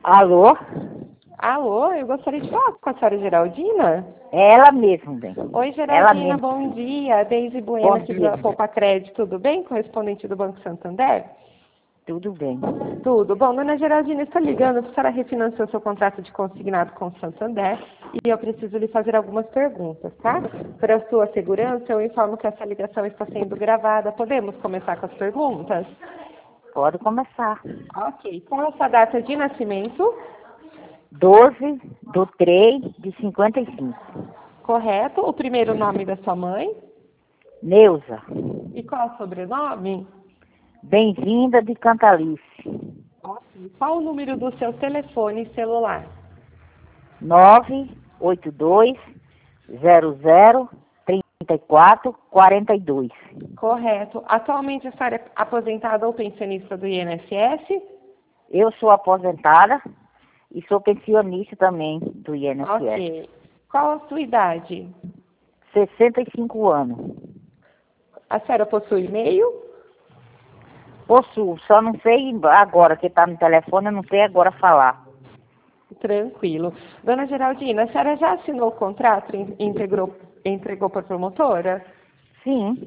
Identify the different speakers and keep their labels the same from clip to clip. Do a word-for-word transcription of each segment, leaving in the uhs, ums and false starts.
Speaker 1: Alô?
Speaker 2: Alô, eu gostaria de falar com a senhora Geraldina.
Speaker 1: É ela mesmo, bem.
Speaker 2: Oi,
Speaker 1: Ela
Speaker 2: Geraldina,
Speaker 1: mesmo.
Speaker 2: bom dia. Deise Bueno
Speaker 1: Bom
Speaker 2: aqui
Speaker 1: dia.
Speaker 2: da Poupa Crédito, tudo bem? Correspondente do Banco Santander?
Speaker 1: Tudo bem.
Speaker 2: Tudo. Bom, dona Geraldina, estou ligando para a senhora refinanciar o seu contrato de consignado com o Santander e eu preciso lhe fazer algumas perguntas, tá? Para a sua segurança, eu informo que essa ligação está sendo gravada. Podemos começar com as perguntas?
Speaker 1: Pode começar.
Speaker 2: Ok. Qual é a sua data de nascimento?
Speaker 1: doze do três de cinquenta e cinco.
Speaker 2: Correto. O primeiro nome da sua mãe?
Speaker 1: Neuza.
Speaker 2: E qual é o sobrenome?
Speaker 1: Bem-vinda de Cantalice.
Speaker 2: Ok. Qual o número do seu telefone celular?
Speaker 1: nove oito dois zero zero três quatro quatro dois.
Speaker 2: Correto. Atualmente a senhora é aposentada ou pensionista do I N S S?
Speaker 1: Eu sou aposentada e sou pensionista também do I N S S.
Speaker 2: Ok. Qual a sua idade?
Speaker 1: sessenta e cinco anos.
Speaker 2: A senhora possui e-mail?
Speaker 1: Possuo, só não sei agora, que está no telefone, eu não sei agora falar.
Speaker 2: Tranquilo. Dona Geraldina, a senhora já assinou o contrato e integrou, entregou para a promotora?
Speaker 1: Sim.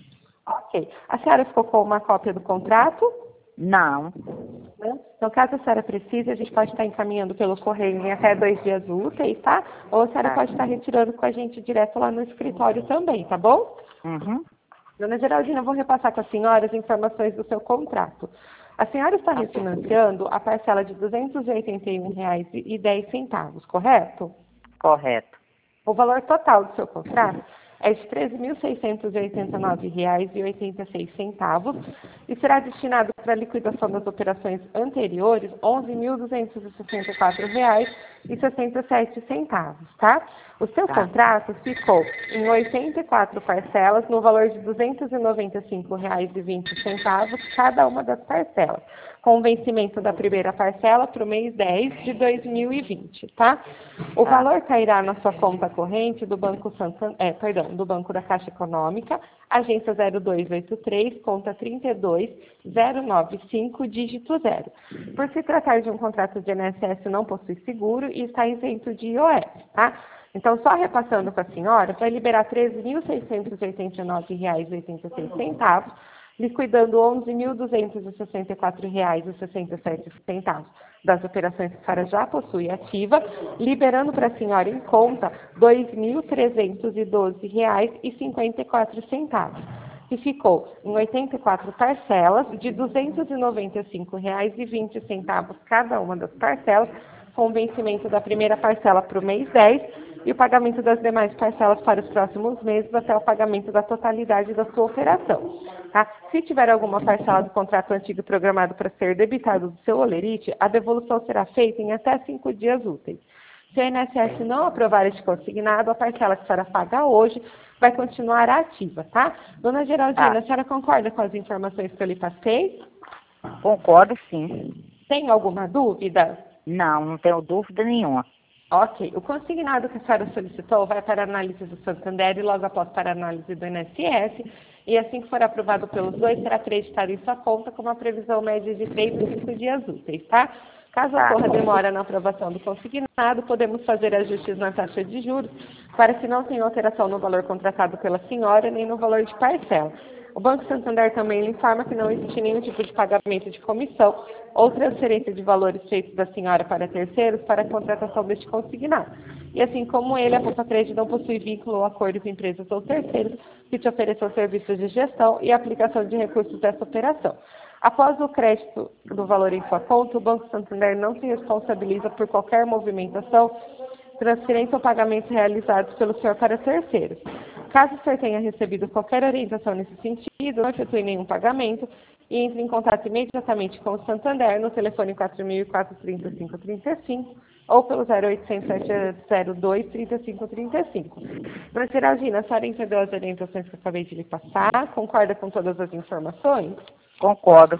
Speaker 2: Ok. A senhora ficou com uma cópia do contrato?
Speaker 1: Não.
Speaker 2: Né? Então, caso a senhora precise, a gente pode estar encaminhando pelo correio em até dois dias úteis, tá? Ou a senhora
Speaker 1: Tá.
Speaker 2: pode estar retirando com a gente direto lá no escritório também, tá bom?
Speaker 1: Uhum.
Speaker 2: Dona Geraldina, eu vou repassar com a senhora as informações do seu contrato. A senhora está refinanciando a parcela de duzentos e oitenta e um reais e dez centavos, correto?
Speaker 1: Correto.
Speaker 2: O valor total do seu contrato é de treze mil seiscentos e oitenta e nove reais e oitenta e seis centavos e será destinado para a liquidação das operações anteriores onze mil duzentos e sessenta e quatro reais e sessenta e sete centavos, tá? O seu
Speaker 1: Tá.
Speaker 2: contrato ficou em oitenta e quatro parcelas no valor de duzentos e noventa e cinco reais e vinte centavos cada uma das parcelas, com o vencimento da primeira parcela para o mês dez de dois mil e vinte, tá? O
Speaker 1: Tá.
Speaker 2: valor cairá na sua conta corrente do Banco Santander, é, perdão, do Banco da Caixa Econômica, agência zero dois oito três, conta trinta e dois zero nove cinco, dígito zero. Por se tratar de um contrato de I N S S, não possui seguro e está isento de I O F, tá? Então, só repassando para a senhora, vai liberar treze mil seiscentos e oitenta e nove reais e oitenta e seis centavos, liquidando onze mil duzentos e sessenta e quatro reais e sessenta e sete centavos das operações que a senhora já possui ativa, liberando para a senhora em conta dois mil trezentos e doze reais e cinquenta e quatro centavos, que ficou em oitenta e quatro parcelas de duzentos e noventa e cinco reais e vinte centavos cada uma das parcelas, com o vencimento da primeira parcela para o mês dez e o pagamento das demais parcelas para os próximos meses até o pagamento da totalidade da sua operação. Tá? Se tiver alguma parcela do contrato antigo programado para ser debitado do seu holerite, a devolução será feita em até cinco dias úteis. Se o I N S S não aprovar este consignado, a parcela que a senhora paga hoje vai continuar ativa, tá? Dona Geraldina,
Speaker 1: Tá.
Speaker 2: a senhora concorda com as informações que eu lhe passei?
Speaker 1: Concordo, sim.
Speaker 2: Tem alguma dúvida?
Speaker 1: Não, não tenho dúvida nenhuma.
Speaker 2: Ok. O consignado que a senhora solicitou vai para a análise do Santander e logo após para a análise do I N S S. E assim que for aprovado pelos dois, será acreditado em sua conta com uma previsão média de três a cinco dias úteis, tá? Caso
Speaker 1: Tá.
Speaker 2: ocorra demora na aprovação do consignado, podemos fazer ajustes na taxa de juros para que não tenha alteração no valor contratado pela senhora nem no valor de parcela. O Banco Santander também lhe informa que não existe nenhum tipo de pagamento de comissão ou transferência de valores feitos da senhora para terceiros para a contratação deste consignado. E assim como ele, a Poupa Crédito não possui vínculo ou acordo com empresas ou terceiros que te ofereçam serviços de gestão e aplicação de recursos dessa operação. Após o crédito do valor em sua conta, o Banco Santander não se responsabiliza por qualquer movimentação, transferência ou pagamentos realizados pelo senhor para terceiros. Caso o senhor tenha recebido qualquer orientação nesse sentido, não efetue nenhum pagamento e entre em contato imediatamente com o Santander no telefone quatro mil e quatro, trinta e cinco, trinta e cinco ou pelo zero oitocentos, sete zero dois, trinta e cinco, trinta e cinco. Dona Geraldina, a senhora entendeu as orientações que eu acabei de lhe passar? Concorda com todas as informações?
Speaker 1: Concordo.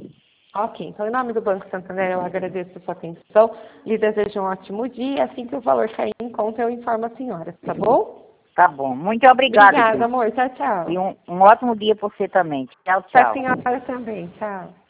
Speaker 2: Ok, então em nome do Banco Santander eu agradeço a sua atenção, lhe desejo um ótimo dia, assim que o valor cair em conta eu informo a senhora, tá bom?
Speaker 1: Tá bom. Muito obrigada.
Speaker 2: Obrigada,
Speaker 1: Cris.
Speaker 2: amor, tchau, tchau.
Speaker 1: E um, um ótimo dia para você também. Tchau,
Speaker 2: Pra
Speaker 1: tchau.
Speaker 2: senhora também, tchau.